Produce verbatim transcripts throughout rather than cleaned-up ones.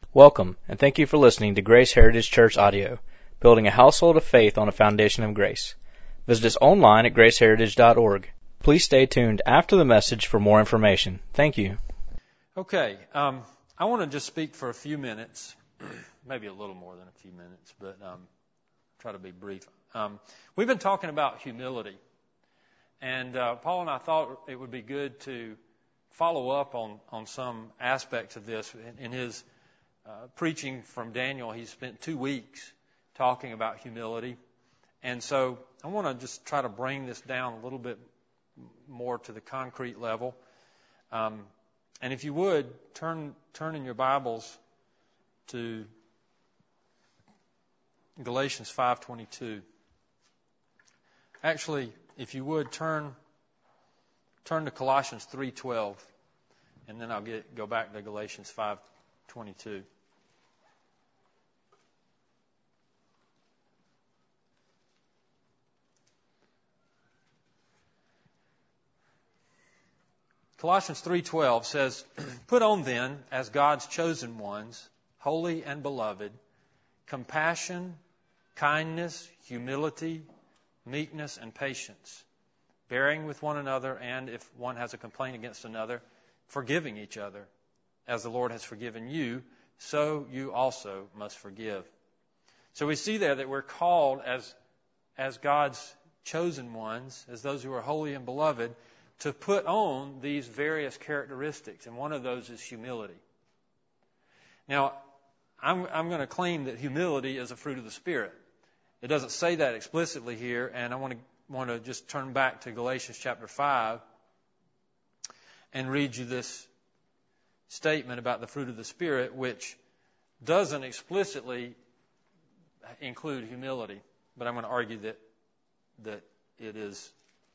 Welcome, and thank you for listening to Grace Heritage Church Audio, building a household of faith on a foundation of grace. Visit us online at grace heritage dot org. Please stay tuned after the message for more information. Thank you. Okay, um, I want to just speak for a few minutes, maybe a little more than a few minutes, but um, try to be brief. Um, we've been talking about humility, and uh, Paul and I thought it would be good to follow up on, on some aspects of this in, in his Uh, preaching from Daniel. He spent two weeks talking about humility. And so I want to just try to bring this down a little bit more to the concrete level. Um, and if you would, turn turn in your Bibles to Galatians five twenty-two. Actually, if you would, turn turn to Colossians three twelve, and then I'll get go back to Galatians five twenty-two. Colossians three twelve says, "Put on then, as God's chosen ones, holy and beloved, compassion, kindness, humility, meekness, and patience, bearing with one another, and if one has a complaint against another, forgiving each other. As the Lord has forgiven you, so you also must forgive." So we see there that we're called as, as God's chosen ones, as those who are holy and beloved, to put on these various characteristics, and one of those is humility. Now, I'm, I'm going to claim that humility is a fruit of the Spirit. It doesn't say that explicitly here, and I want to want to just turn back to Galatians chapter five and read you this statement about the fruit of the Spirit, which doesn't explicitly include humility, but I'm going to argue that that it is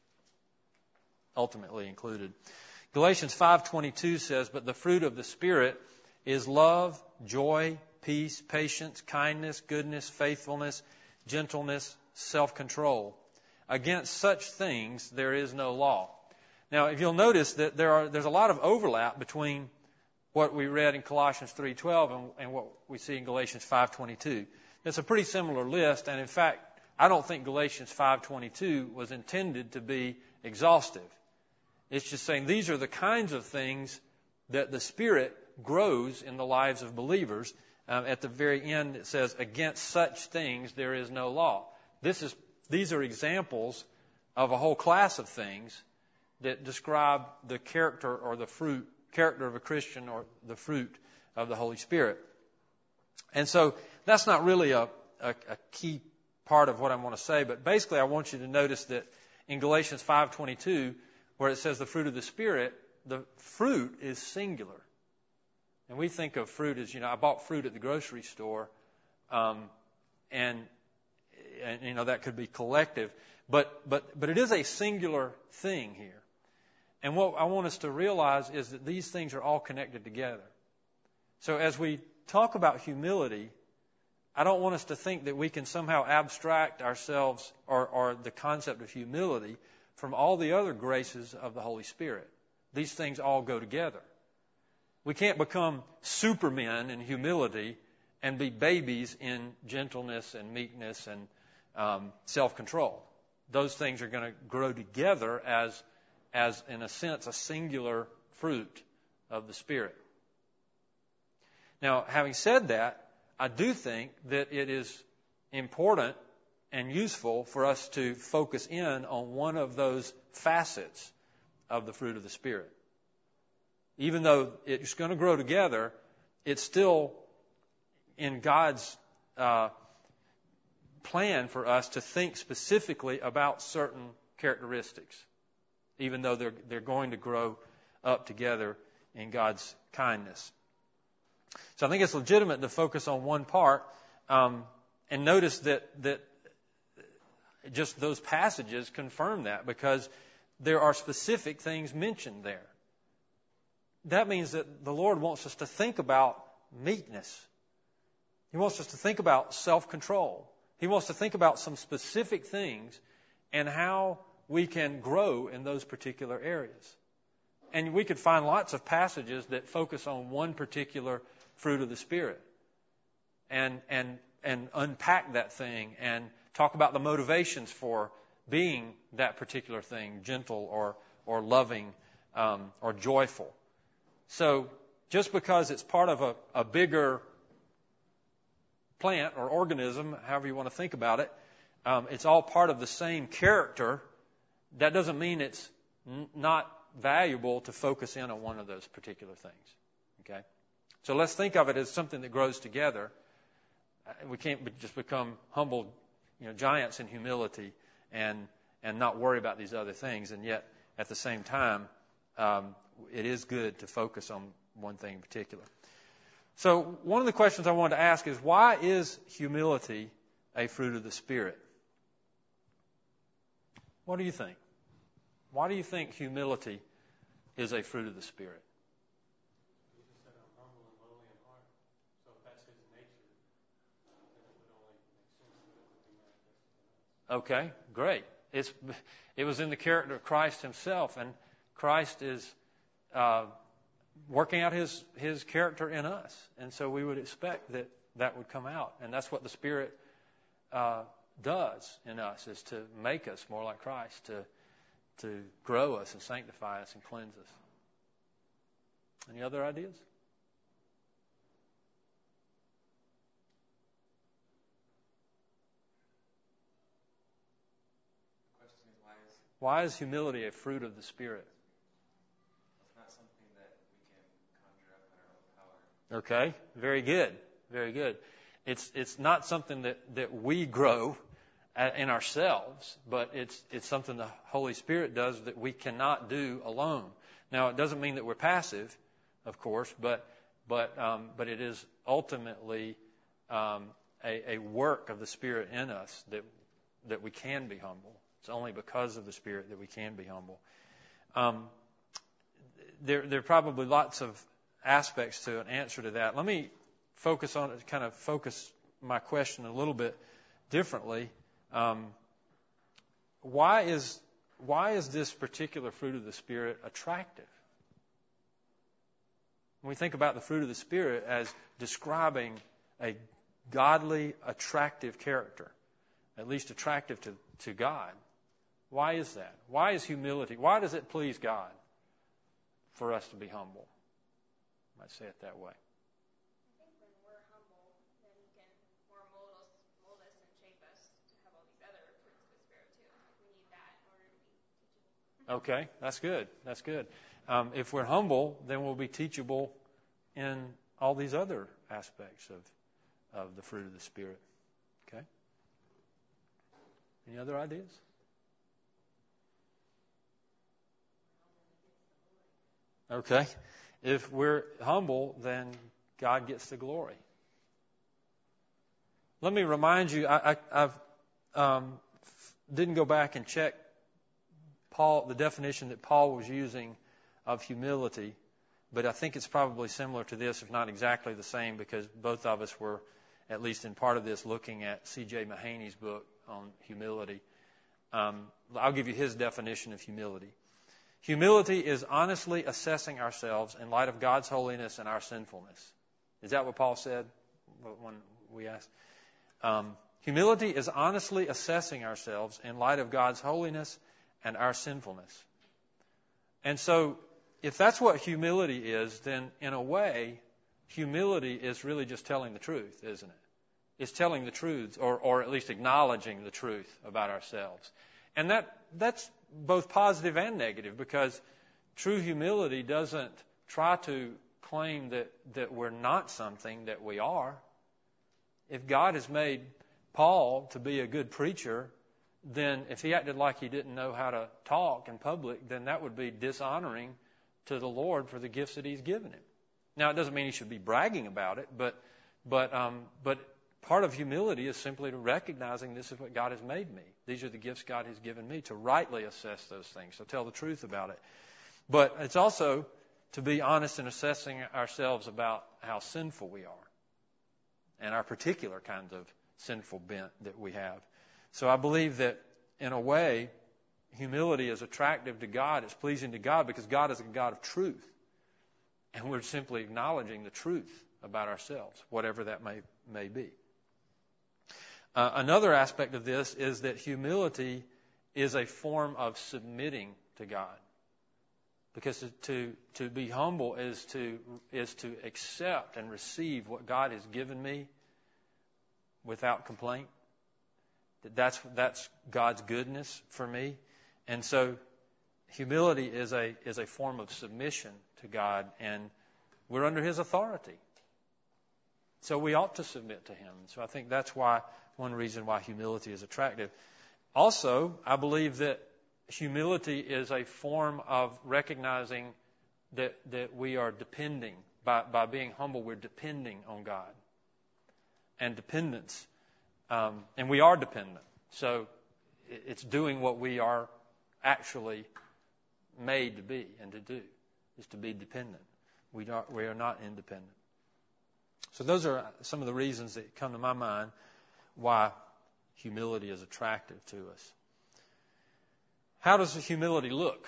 ultimately included. Galatians five twenty-two says, "But the fruit of the Spirit is love, joy, peace, patience, kindness, goodness, faithfulness, gentleness, self-control. Against such things there is no law." Now, if you'll notice that there are there's a lot of overlap between what we read in Colossians three twelve and, and what we see in Galatians five twenty-two. It's a pretty similar list, and in fact, I don't think Galatians five twenty-two was intended to be exhaustive. It's just saying these are the kinds of things that the Spirit grows in the lives of believers. Um, at the very end, it says, "Against such things there is no law." This is these are examples of a whole class of things that describe the character or the fruit, character of a Christian, or the fruit of the Holy Spirit. And so that's not really a, a, a key part of what I want to say, but basically I want you to notice that in Galatians five twenty-two, where it says the fruit of the Spirit, the fruit is singular. And we think of fruit as, you know, I bought fruit at the grocery store, um, and, and, you know, that could be collective. But, but, but it is a singular thing here. And what I want us to realize is that these things are all connected together. So as we talk about humility, I don't want us to think that we can somehow abstract ourselves or, or the concept of humility from all the other graces of the Holy Spirit. These things all go together. We can't become supermen in humility and be babies in gentleness and meekness and um, self-control. Those things are going to grow together as, as, in a sense, a singular fruit of the Spirit. Now, having said that, I do think that it is important and useful for us to focus in on one of those facets of the fruit of the Spirit. Even though it's going to grow together, it's still in God's uh, plan for us to think specifically about certain characteristics, even though they're, they're going to grow up together in God's kindness. So I think it's legitimate to focus on one part, um, and notice that, that just those passages confirm that, because there are specific things mentioned there. That means that the Lord wants us to think about meekness. He wants us to think about self-control. He wants to think about some specific things and how we can grow in those particular areas. And we could find lots of passages that focus on one particular fruit of the Spirit and and and unpack that thing and talk about the motivations for being that particular thing, gentle or or loving um, or joyful. So just because it's part of a, a bigger plant or organism, however you want to think about it, um, it's all part of the same character. That doesn't mean it's n- not valuable to focus in on one of those particular things. Okay? So let's think of it as something that grows together. We can't be, just become humble, you know, giants in humility and and not worry about these other things. And yet, at the same time, um, it is good to focus on one thing in particular. So one of the questions I wanted to ask is, why is humility a fruit of the Spirit? What do you think? Why do you think humility is a fruit of the Spirit? Jesus said, I'm humble and lowly in heart. So if that's His nature, then it would only make sense that it would be manifested in us. Okay, great. It's, it was in the character of Christ Himself, and Christ is uh, working out His His character in us, and so we would expect that that would come out, and that's what the Spirit uh, does in us, is to make us more like Christ, to to grow us and sanctify us and cleanse us. Any other ideas? Why is humility a fruit of the Spirit? It's not something that we can conjure up in our own power. Okay, very good, very good. It's it's not something that, that we grow in ourselves, but it's it's something the Holy Spirit does that we cannot do alone. Now, it doesn't mean that we're passive, of course, but but um, but it is ultimately um, a, a work of the Spirit in us that that we can be humble. It's only because of the Spirit that we can be humble. Um, there, there are probably lots of aspects to an answer to that. Let me focus on it, kind of focus my question a little bit differently. Um, why is why is this particular fruit of the Spirit attractive? When we think about the fruit of the Spirit as describing a godly, attractive character, at least attractive to, to God. Why is that? Why is humility? Why does it please God for us to be humble? I might say it that way. I think when we're humble, then He can more mold us, mold us and shape us to have all these other fruits of the Spirit too. We need that in order to be teachable. Okay, that's good. That's good. Um, if we're humble, then we'll be teachable in all these other aspects of of the fruit of the Spirit. Okay. Any other ideas? Okay. If we're humble, then God gets the glory. Let me remind you, I, I I've, um, didn't go back and check Paul, the definition that Paul was using of humility, but I think it's probably similar to this, if not exactly the same, because both of us were, at least in part of this, looking at C J Mahaney's book on humility. Um, I'll give you his definition of humility. Humility is honestly assessing ourselves in light of God's holiness and our sinfulness. Is that what Paul said when we asked? Um, humility is honestly assessing ourselves in light of God's holiness and our sinfulness. And so, if that's what humility is, then in a way, humility is really just telling the truth, isn't it? It's telling the truth, or, or at least acknowledging the truth about ourselves. And that that's both positive and negative, because true humility doesn't try to claim that, that we're not something that we are. If God has made Paul to be a good preacher, then if he acted like he didn't know how to talk in public, then that would be dishonoring to the Lord for the gifts that He's given him. Now, it doesn't mean he should be bragging about it, but but um, but part of humility is simply to recognizing this is what God has made me. These are the gifts God has given me, to rightly assess those things, to tell the truth about it. But it's also to be honest in assessing ourselves about how sinful we are and our particular kinds of sinful bent that we have. So I believe that, in a way, humility is attractive to God. It's pleasing to God because God is a God of truth. And we're simply acknowledging the truth about ourselves, whatever that may, may be. Uh, another aspect of this is that humility is a form of submitting to God. Because to, to, to be humble is to, is to accept and receive what God has given me without complaint. That's, that's God's goodness for me. And so humility is a, is a form of submission to God, and we're under His authority. So we ought to submit to Him. So I think that's why, one reason why humility is attractive. Also, I believe that humility is a form of recognizing that, that we are depending. By, by being humble, we're depending on God. And dependence, um, and we are dependent. So it's doing what we are actually made to be and to do, is to be dependent. We are, we are not independent. So those are some of the reasons that come to my mind why humility is attractive to us. How does humility look?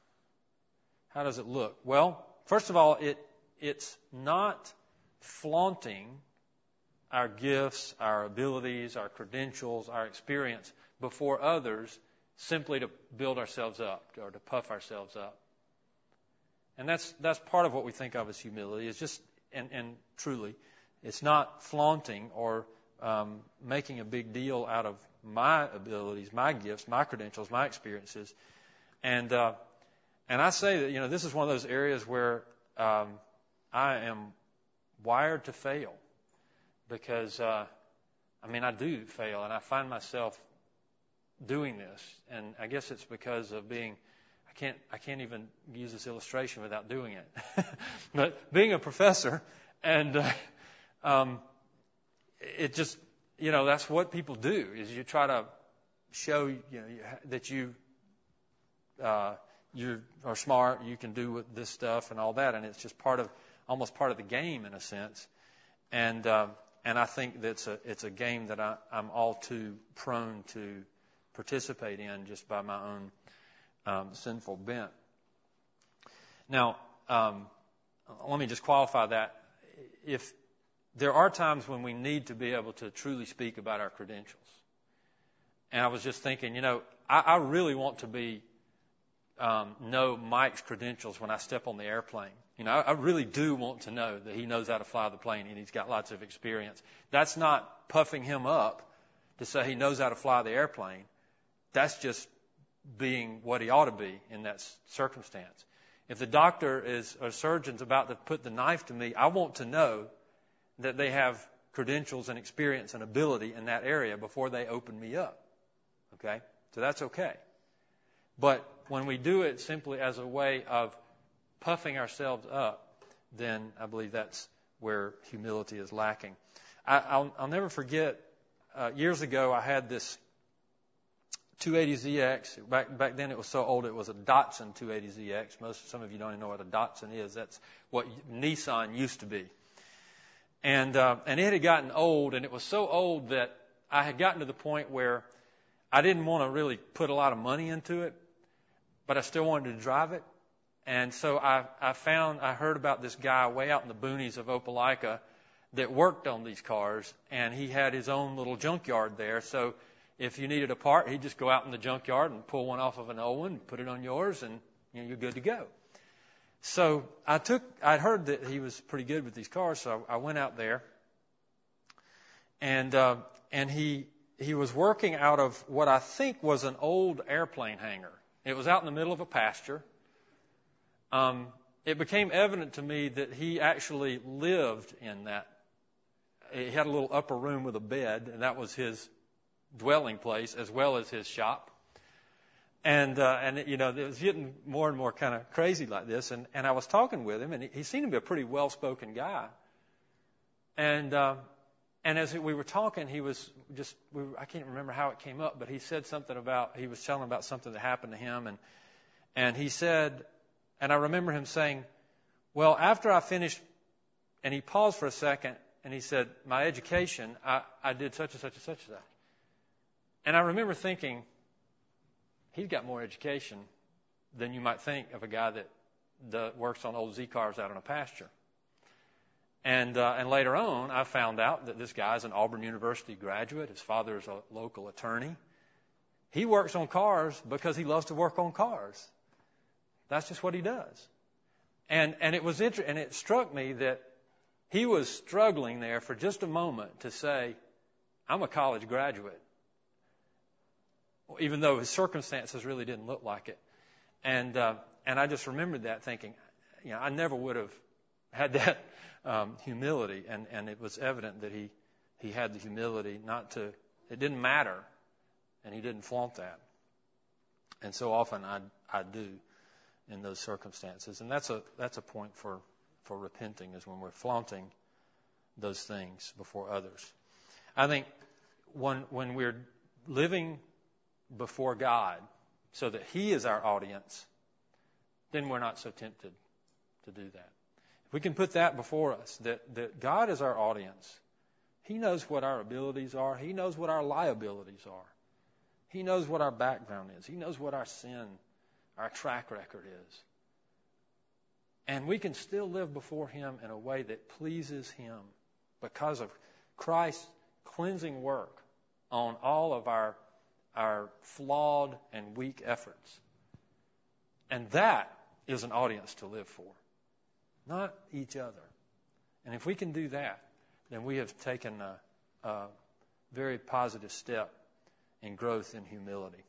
How does it look? Well, first of all, it it's not flaunting our gifts, our abilities, our credentials, our experience before others simply to build ourselves up or to puff ourselves up. And that's that's part of what we think of as humility. It's just, and, and truly, it's not flaunting or um, making a big deal out of my abilities, my gifts, my credentials, my experiences. And uh, and I say that, you know, this is one of those areas where um, I am wired to fail. Because, uh, I mean, I do fail, and I find myself doing this. And I guess it's because of being, I can't, I can't even use this illustration without doing it. But being a professor, and uh, um, it just, you know, that's what people do, is you try to show, you know, that you, uh, you are smart, you can do this stuff and all that, and it's just part of, almost part of the game in a sense. And, um, And I think that's a, it's a game that I, I'm all too prone to participate in just by my own um, sinful bent. Now, um, let me just qualify that. If there are times when we need to be able to truly speak about our credentials. And I was just thinking, you know, I, I really want to be um, know Mike's credentials when I step on the airplane. You know, I really do want to know that he knows how to fly the plane and he's got lots of experience. That's not puffing him up to say he knows how to fly the airplane. That's just being what he ought to be in that circumstance. If the doctor is, or surgeon's about to put the knife to me, I want to know that they have credentials and experience and ability in that area before they open me up. Okay? So that's okay. But when we do it simply as a way of puffing ourselves up, then I believe that's where humility is lacking. I, I'll, I'll never forget, uh, years ago I had this two eighty Z X. Back, back then it was so old it was a Datsun two eighty Z X. Most, some of you don't even know what a Datsun is. That's what Nissan used to be. And, uh, and it had gotten old, and it was so old that I had gotten to the point where I didn't want to really put a lot of money into it, but I still wanted to drive it. And so I, I found, I heard about this guy way out in the boonies of Opelika that worked on these cars, and he had his own little junkyard there. So if you needed a part, he'd just go out in the junkyard and pull one off of an old one, put it on yours, and you know, you're good to go. So I took, I'd heard that he was pretty good with these cars, so I went out there, and uh, and he he was working out of what I think was an old airplane hangar. It was out in the middle of a pasture. Um, it became evident to me that he actually lived in that. He had a little upper room with a bed, and that was his dwelling place as well as his shop. And, uh, and you know, it was getting more and more kind of crazy like this. And, and I was talking with him, and he, he seemed to be a pretty well-spoken guy. And, uh, and as we were talking, he was just, we were, I can't remember how it came up, but he said something about, he was telling about something that happened to him. And, and he said, and I remember him saying, well, after I finished, and he paused for a second, and he said, my education, I, I did such and such and such and such. And I remember thinking, he's got more education than you might think of a guy that, that works on old Z cars out on a pasture. And uh, and later on, I found out that this guy is an Auburn University graduate. His father is a local attorney. He works on cars because he loves to work on cars. That's just what he does. And and it was inter- and it struck me that he was struggling there for just a moment to say, I'm a college graduate, even though his circumstances really didn't look like it. And uh, and I just remembered that thinking, you know, I never would have had that um, humility. And, and it was evident that he, he had the humility not to, it didn't matter, and he didn't flaunt that. And so often I, I do in those circumstances. And that's a, that's a point for, for repenting, is when we're flaunting those things before others. I think when, when we're living before God so that He is our audience, then we're not so tempted to do that. If we can put that before us, that, that God is our audience, He knows what our abilities are. He knows what our liabilities are. He knows what our background is. He knows what our sin, our track record is. And we can still live before Him in a way that pleases Him because of Christ's cleansing work on all of our, our flawed and weak efforts. And that is an audience to live for, not each other. And if we can do that, then we have taken a, a very positive step in growth in humility.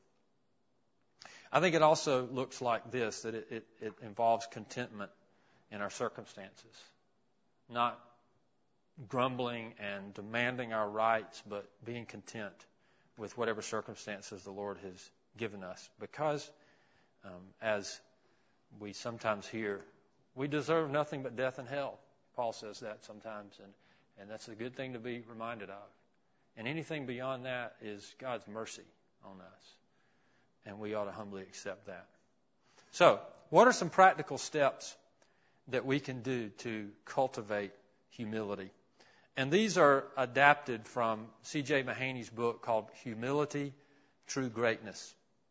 I think it also looks like this, that it, it, it involves contentment in our circumstances, not grumbling and demanding our rights, but being content with whatever circumstances the Lord has given us. Because, um, as we sometimes hear, we deserve nothing but death and hell. Paul says that sometimes, and, and that's a good thing to be reminded of. And anything beyond that is God's mercy on us, and we ought to humbly accept that. So, what are some practical steps that we can do to cultivate humility? And these are adapted from C J Mahaney's book called Humility, True Greatness.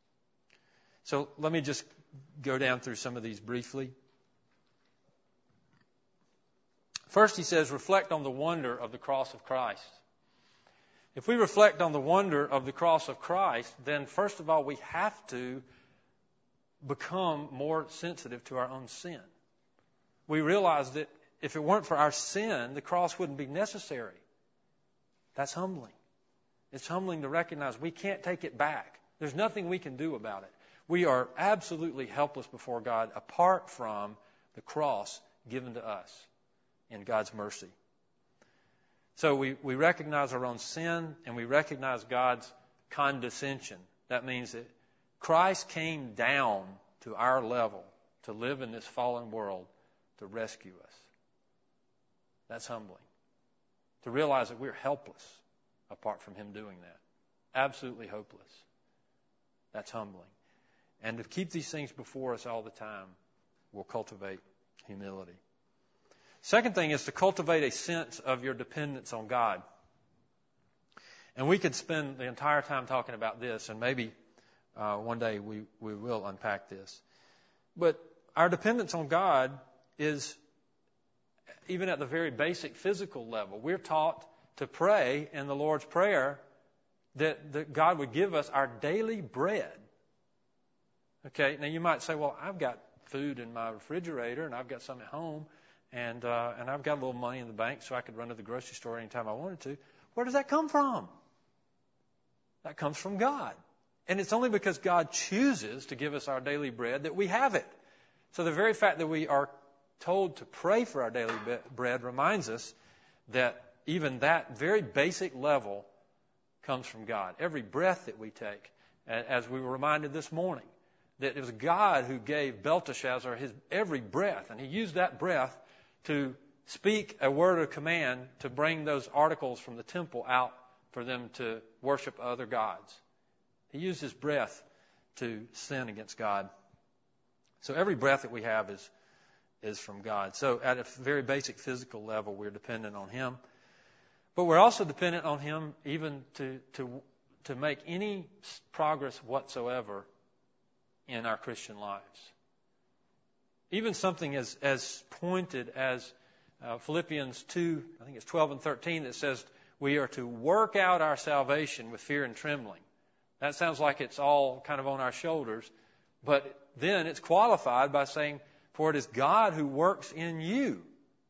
So let me just go down through some of these briefly. First, he says, reflect on the wonder of the cross of Christ. If we reflect on the wonder of the cross of Christ, then first of all, we have to become more sensitive to our own sin. We realize that if it weren't for our sin, the cross wouldn't be necessary. That's humbling. It's humbling to recognize we can't take it back. There's nothing we can do about it. We are absolutely helpless before God apart from the cross given to us in God's mercy. So we, we recognize our own sin, and we recognize God's condescension. That means that Christ came down to our level to live in this fallen world to rescue us. That's humbling. To realize that we're helpless apart from Him doing that. Absolutely hopeless. That's humbling. And to keep these things before us all the time will cultivate humility. Second thing is to cultivate a sense of your dependence on God. And we could spend the entire time talking about this, and maybe uh, one day we, we will unpack this. But our dependence on God is even at the very basic physical level. We're taught to pray in the Lord's Prayer that, that God would give us our daily bread. Okay, now you might say, well, I've got food in my refrigerator and I've got some at home and uh, and I've got a little money in the bank so I could run to the grocery store anytime I wanted to. Where does that come from? That comes from God. And it's only because God chooses to give us our daily bread that we have it. So the very fact that we are told to pray for our daily bread reminds us that even that very basic level comes from God. Every breath that we take, as we were reminded this morning, that it was God who gave Belteshazzar his every breath, and he used that breath to speak a word of command to bring those articles from the temple out for them to worship other gods. He used his breath to sin against God. So every breath that we have is is from God. So at a very basic physical level, we're dependent on Him. But we're also dependent on Him even to to to make any progress whatsoever in our Christian lives. Even something as, as pointed as uh, Philippians two, I think it's twelve and thirteen, that says we are to work out our salvation with fear and trembling. That sounds like it's all kind of on our shoulders, but then it's qualified by saying, for it is God who works in you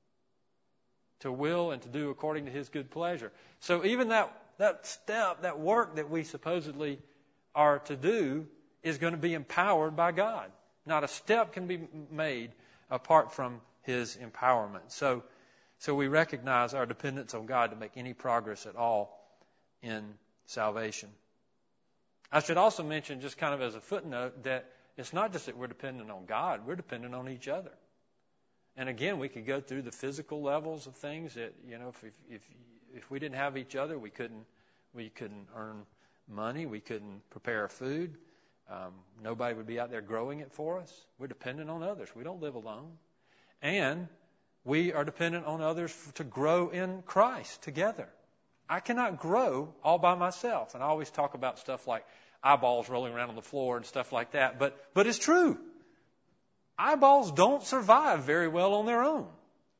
to will and to do according to His good pleasure. So even that, that step, that work that we supposedly are to do is going to be empowered by God. Not a step can be made apart from His empowerment. So, so we recognize our dependence on God to make any progress at all in salvation. I should also mention, just kind of as a footnote, that it's not just that we're dependent on God, we're dependent on each other. And again, we could go through the physical levels of things that, you know, if if if we didn't have each other, we couldn't we couldn't earn money, we couldn't prepare food. Um, nobody would be out there growing it for us. We're dependent on others. We don't live alone. And we are dependent on others to grow in Christ together. I cannot grow all by myself. And I always talk about stuff like eyeballs rolling around on the floor and stuff like that. But but it's true. Eyeballs don't survive very well on their own.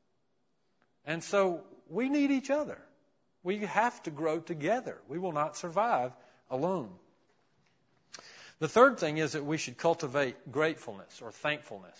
And so we need each other. We have to grow together. We will not survive alone. The third thing is that we should cultivate gratefulness or thankfulness.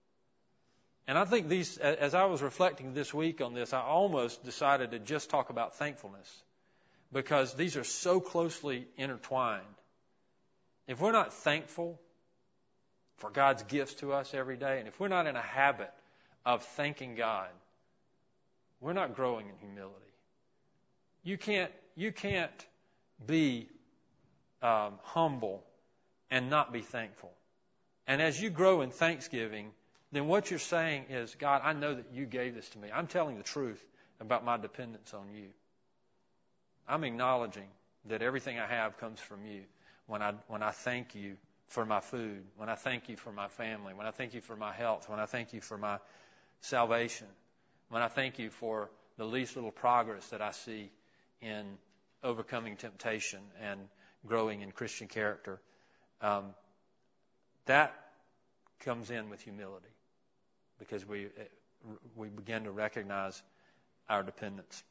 And I think these, as I was reflecting this week on this, I almost decided to just talk about thankfulness because these are so closely intertwined. If we're not thankful for God's gifts to us every day, and if we're not in a habit of thanking God, we're not growing in humility. You can't, you can't be um, humble and not be thankful. And as you grow in thanksgiving, then what you're saying is, God, I know that you gave this to me. I'm telling the truth about my dependence on you. I'm acknowledging that everything I have comes from you when I when I thank you for my food, when I thank you for my family, when I thank you for my health, when I thank you for my salvation, when I thank you for the least little progress that I see in overcoming temptation and growing in Christian character. Um, that comes in with humility because we we begin to recognize our dependence.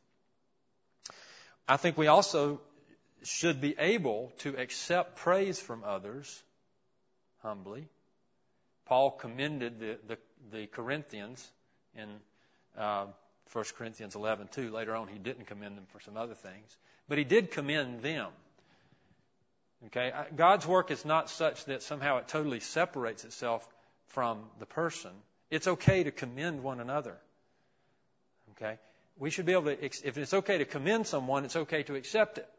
I think we also should be able to accept praise from others humbly. Paul commended the, the, the Corinthians in uh, First Corinthians eleven two. Later on, he didn't commend them for some other things, but he did commend them. Okay, God's work is not such that somehow it totally separates itself from the person. It's okay to commend one another. Okay, we should be able to, if it's okay to commend someone, it's okay to accept it.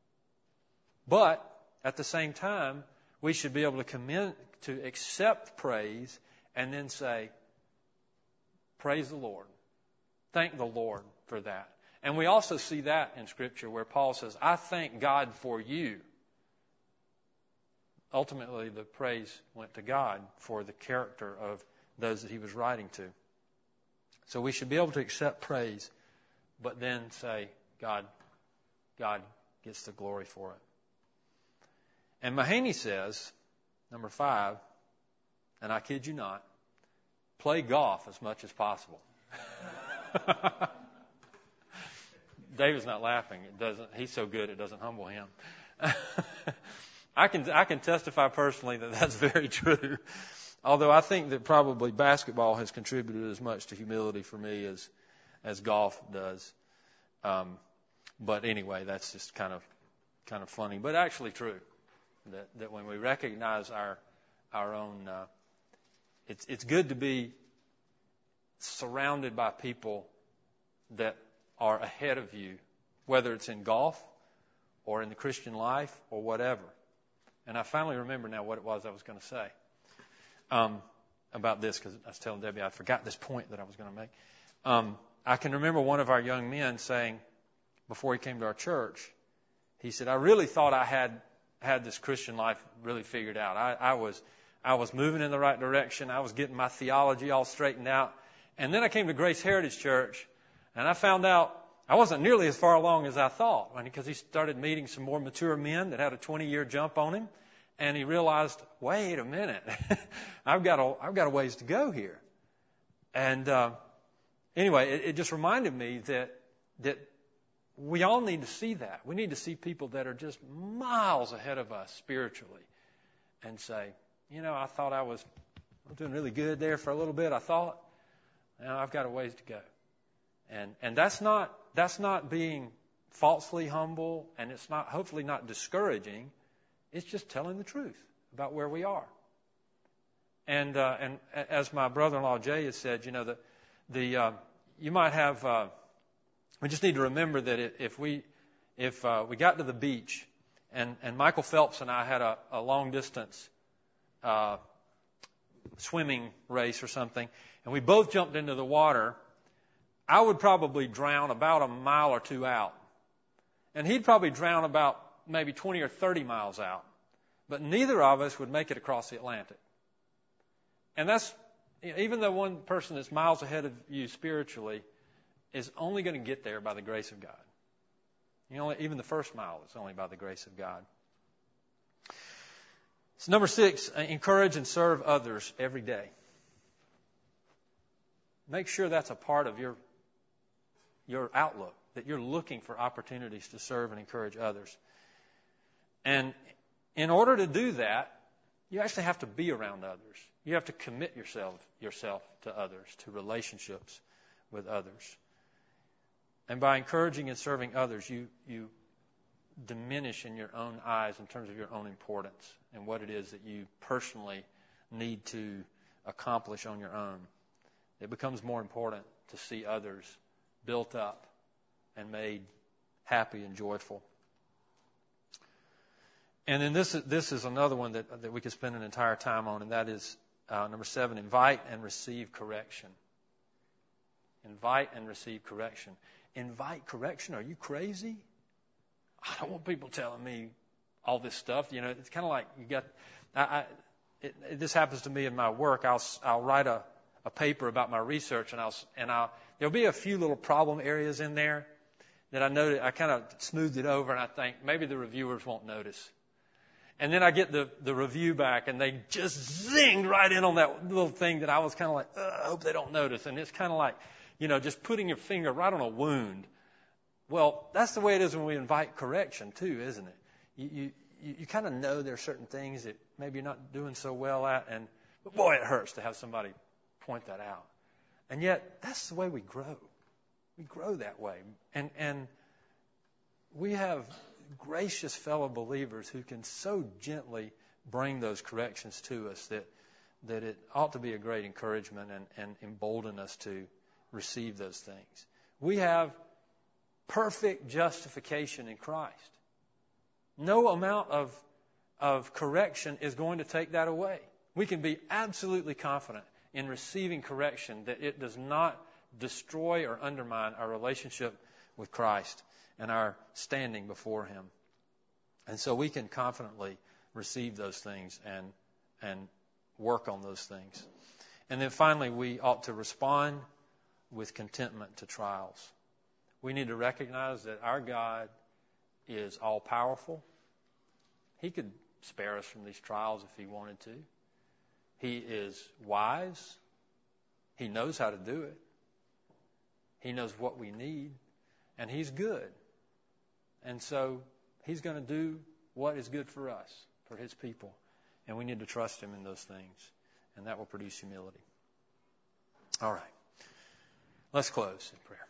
But at the same time, we should be able to commend, to accept praise and then say, praise the Lord. Thank the Lord for that. And we also see that in Scripture where Paul says, I thank God for you. Ultimately, the praise went to God for the character of those that he was writing to. So we should be able to accept praise, but then say, God, God gets the glory for it. And Mahaney says, number five, and I kid you not, play golf as much as possible. David's not laughing. It doesn't. He's so good it doesn't humble him. I can I can testify personally that that's very true. Although I think that probably basketball has contributed as much to humility for me as as golf does. Um, but anyway, that's just kind of kind of funny, but actually true. That that when we recognize our our own, uh, it's it's good to be surrounded by people that are ahead of you, whether it's in golf or in the Christian life or whatever. And I finally remember now what it was I was going to say um, about this, because I was telling Debbie I forgot this point that I was going to make. Um, I can remember one of our young men saying, before he came to our church, he said, I really thought I had had this Christian life really figured out. I, I was I was moving in the right direction. I was getting my theology all straightened out. And then I came to Grace Heritage Church, and I found out I wasn't nearly as far along as I thought, because he started meeting some more mature men that had a twenty-year jump on him, and he realized, wait a minute, I've got a I've got a ways to go here, and uh, anyway, it, it just reminded me that that we all need to see that. We need to see people that are just miles ahead of us spiritually and say, you know, I thought I was doing really good there for a little bit. I thought, now I've got a ways to go. And and that's not that's not being falsely humble, and it's not hopefully not discouraging. It's just telling the truth about where we are. And uh, and as my brother-in-law Jay has said, you know, the the uh, you might have. Uh, we just need to remember that if we if uh, we got to the beach, and and Michael Phelps and I had a, a long distance uh, swimming race or something, and we both jumped into the water, I would probably drown about a mile or two out. And he'd probably drown about maybe twenty or thirty miles out. But neither of us would make it across the Atlantic. And that's, even though one person that's miles ahead of you spiritually is only going to get there by the grace of God. You know, even the first mile is only by the grace of God. So number six, encourage and serve others every day. Make sure that's a part of your your outlook, that you're looking for opportunities to serve and encourage others. And in order to do that, you actually have to be around others. You have to commit yourself yourself to others, to relationships with others. And by encouraging and serving others, you you diminish in your own eyes in terms of your own importance and what it is that you personally need to accomplish on your own. It becomes more important to see others built up and made happy and joyful. And then this is, this is another one that, that we could spend an entire time on, and that is uh, number seven, invite and receive correction. Invite and receive correction. Invite correction? Are you crazy? I don't want people telling me all this stuff. You know, it's kind of like you got, I, I, it, it, this happens to me in my work. I'll, I'll write a, a paper about my research, and I'll, and I'll, there'll be a few little problem areas in there that I know that I kind of smoothed it over, and I think maybe the reviewers won't notice. And then I get the, the review back, and they just zinged right in on that little thing that I was kind of like, I hope they don't notice. And it's kind of like, you know, just putting your finger right on a wound. Well, that's the way it is when we invite correction too, isn't it? You you, you kind of know there are certain things that maybe you're not doing so well at, and but boy, it hurts to have somebody point that out. And yet, that's the way we grow. We grow that way. And and we have gracious fellow believers who can so gently bring those corrections to us that that it ought to be a great encouragement and, and embolden us to receive those things. We have perfect justification in Christ. No amount of, of correction is going to take that away. We can be absolutely confident in receiving correction that it does not destroy or undermine our relationship with Christ and our standing before Him. And so we can confidently receive those things and and work on those things. And then finally, we ought to respond with contentment to trials. We need to recognize that our God is all-powerful. He could spare us from these trials if He wanted to. He is wise. He knows how to do it. He knows what we need. And He's good. And so He's going to do what is good for us, for His people. And we need to trust Him in those things. And that will produce humility. All right. Let's close in prayer.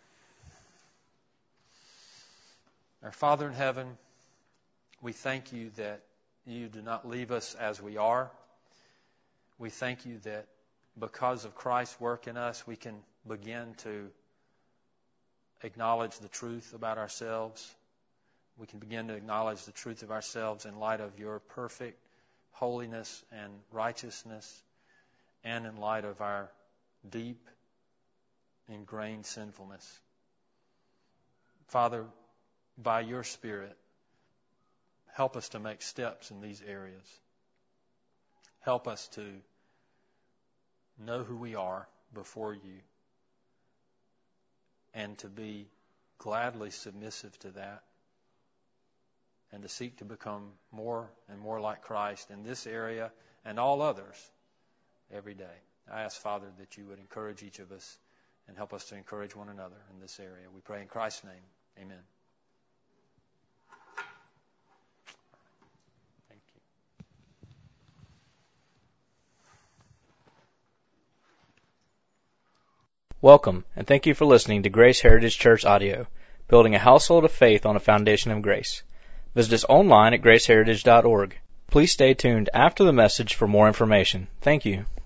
Our Father in heaven, we thank You that You do not leave us as we are. We thank You that because of Christ's work in us, we can begin to acknowledge the truth about ourselves. We can begin to acknowledge the truth of ourselves in light of Your perfect holiness and righteousness, and in light of our deep, ingrained sinfulness. Father, by Your Spirit, help us to make steps in these areas. Help us to know who we are before You and to be gladly submissive to that and to seek to become more and more like Christ in this area and all others every day. I ask, Father, that You would encourage each of us and help us to encourage one another in this area. We pray in Christ's name. Amen. Thank you. Welcome, and thank you for listening to Grace Heritage Church Audio, building a household of faith on a foundation of grace. Visit us online at grace heritage dot org. Please stay tuned after the message for more information. Thank you.